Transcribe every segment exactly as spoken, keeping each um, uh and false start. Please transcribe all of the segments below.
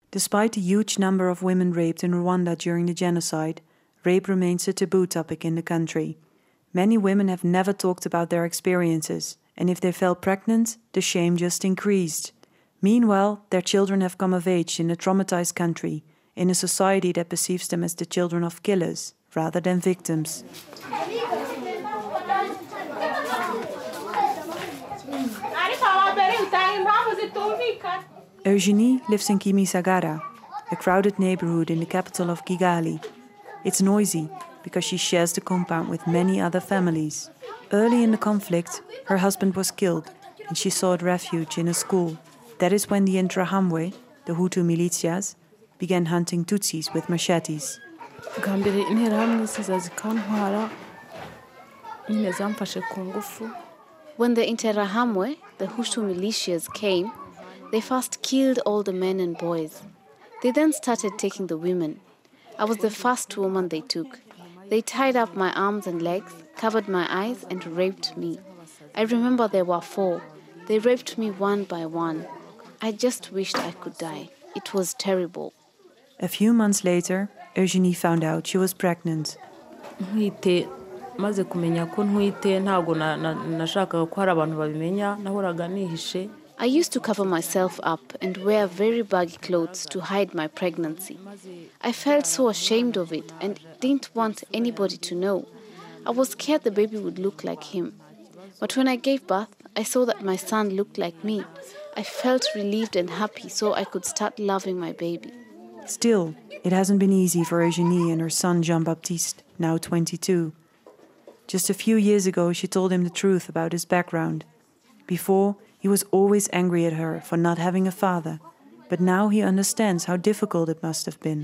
Despite the huge number of women raped in Rwanda during the genocide, rape remains a taboo topic in the country. Many women have never talked about their experiences, and if they fell pregnant, the shame just increased. Meanwhile, their children have come of age in a traumatized country, in a society that perceives them as the children of killers rather than victims. Eugenie lives in Kimisagara, a crowded neighborhood in the capital of Kigali. It's noisy because she shares the compound with many other families. Early in the conflict, her husband was killed and she sought refuge in a school. That is when the Interahamwe, the Hutu militias, began hunting Tutsis with machetes. When the Interahamwe, the Hutu militias, came, they first killed all the men and boys. They then started taking the women. I was the first woman they took. They tied up my arms and legs, covered my eyes, and raped me. I remember there were four. They raped me one by one. I just wished I could die. It was terrible. A few months later, Eugenie found out she was pregnant. maze kumenya ko ntwite ntago nashakaga ko hari abantu babimenya nahoraga nihishe. I used to cover myself up and wear very baggy clothes to hide my pregnancy. I felt so ashamed of it and didn't want anybody to know. I was scared the baby would look like him. But when I gave birth, I saw that my son looked like me. I felt relieved and happy so I could start loving my baby. Still, it hasn't been easy for Eugenie and her son Jean-Baptiste, now twenty-two. Just a few years ago, she told him the truth about his background. Before, he was always angry at her for not having a father, but now he understands how difficult it must have been.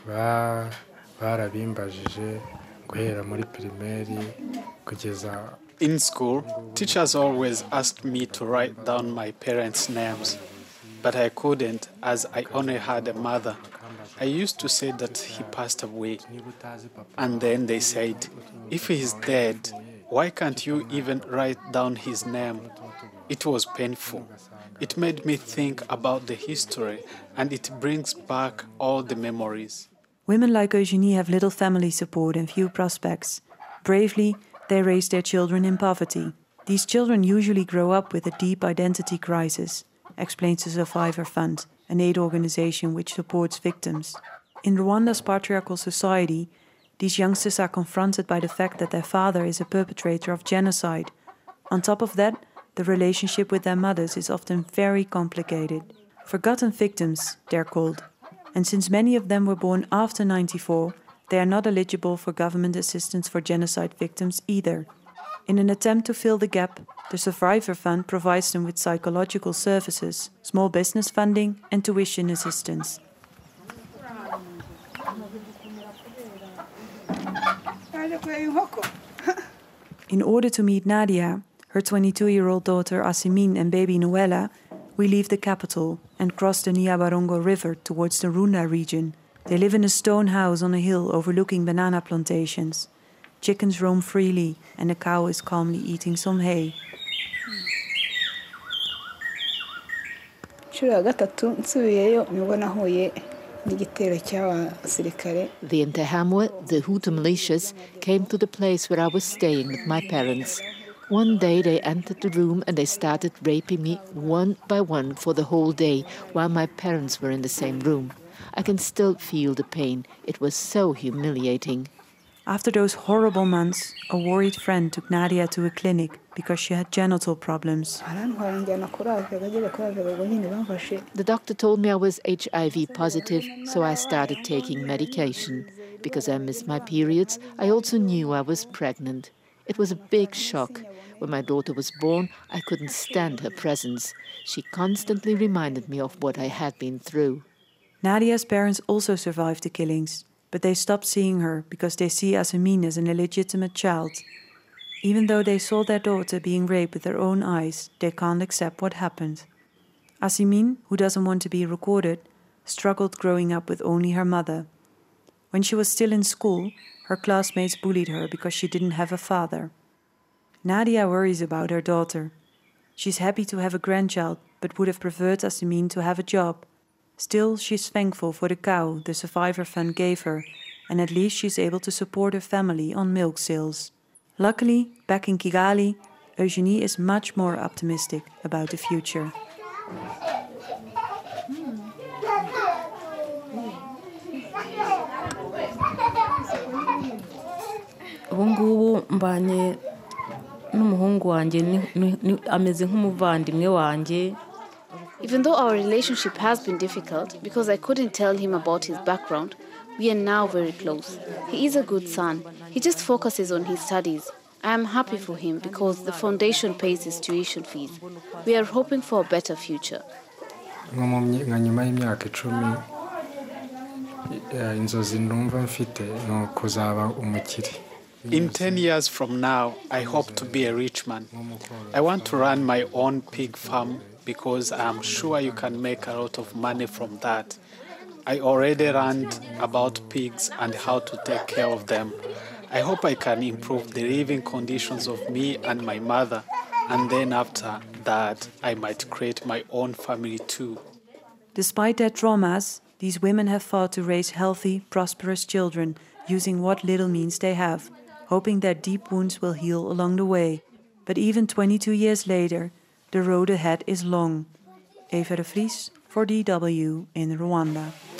In school, teachers always asked me to write down my parents' names, but I couldn't as I only had a mother. I used to say that he passed away, and then they said, if he's dead, why can't you even write down his name? It was painful. It made me think about the history, and it brings back all the memories. Women like Eugenie have little family support and few prospects. Bravely, they raise their children in poverty. These children usually grow up with a deep identity crisis, explains the Survivor Fund, an aid organization which supports victims. In Rwanda's patriarchal society, these youngsters are confronted by the fact that their father is a perpetrator of genocide. On top of that, the relationship with their mothers is often very complicated. Forgotten victims, they're called. And since many of them were born after ninety-four, they are not eligible for government assistance for genocide victims either. In an attempt to fill the gap, the Survivor Fund provides them with psychological services, small business funding, and tuition assistance. In order to meet Nadia, her twenty-two-year-old daughter Asimine and baby Noella, we leave the capital and cross the Nyabarongo River towards the Runda region. They live in a stone house on a hill overlooking banana plantations. Chickens roam freely and a cow is calmly eating some hay. The Interahamwe, the Hutu militias, came to the place where I was staying with my parents. One day they entered the room and they started raping me one by one for the whole day while my parents were in the same room. I can still feel the pain. It was so humiliating. After those horrible months, a worried friend took Nadia to a clinic because she had genital problems. The doctor told me I was H I V positive, so I started taking medication. Because I missed my periods, I also knew I was pregnant. It was a big shock. When my daughter was born, I couldn't stand her presence. She constantly reminded me of what I had been through. Nadia's parents also survived the killings, but they stopped seeing her because they see Asimine as an illegitimate child. Even though they saw their daughter being raped with their own eyes, they can't accept what happened. Asimine, who doesn't want to be recorded, struggled growing up with only her mother. When she was still in school, her classmates bullied her because she didn't have a father. Nadia worries about her daughter. She's happy to have a grandchild, but would have preferred Asimine to have a job. Still, she's thankful for the cow the Survivor Fund gave her, and at least she's able to support her family on milk sales. Luckily, back in Kigali, Eugenie is much more optimistic about the future. ubu ngubu mbanye n'umuhungu wanjye ameze nk'umuvandimwe wanjye. Even though our relationship has been difficult because I couldn't tell him about his background, we are now very close. He is a good son. He just focuses on his studies. I am happy for him because the foundation pays his tuition fees. We are hoping for a better future. nka nyuma y'imyaka icumi inzozi numva mfite ni ukuzaba umukire. In ten years from now, I hope to be a rich man. I want to run my own pig farm because I'm sure you can make a lot of money from that. I already learned about pigs and how to take care of them. I hope I can improve the living conditions of me and my mother, and then after that, I might create my own family too. Despite their traumas, these women have fought to raise healthy, prosperous children using what little means they have, hoping their deep wounds will heal along the way. But even twenty-two years later, the road ahead is long. Eva de Vries for D W in Rwanda.